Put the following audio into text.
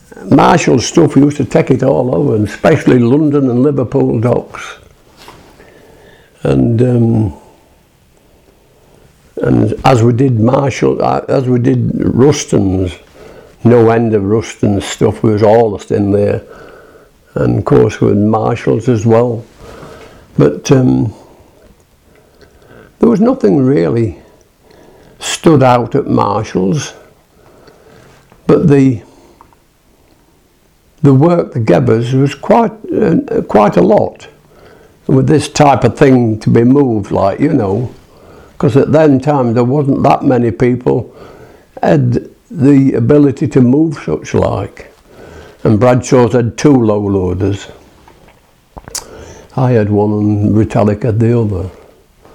Marshall stuff, we used to take it all over, and especially London and Liverpool docks. And as we did Rustons, no end of Ruston stuff, there was all in there, and of course with Marshalls as well. But there was nothing really stood out at Marshalls, but the work they gave us was quite a lot. With this type of thing to be moved, like, you know, because at that time there wasn't that many people had the ability to move such like. And Bradshaw's had 2 low loaders. I had one and Retallick had the other.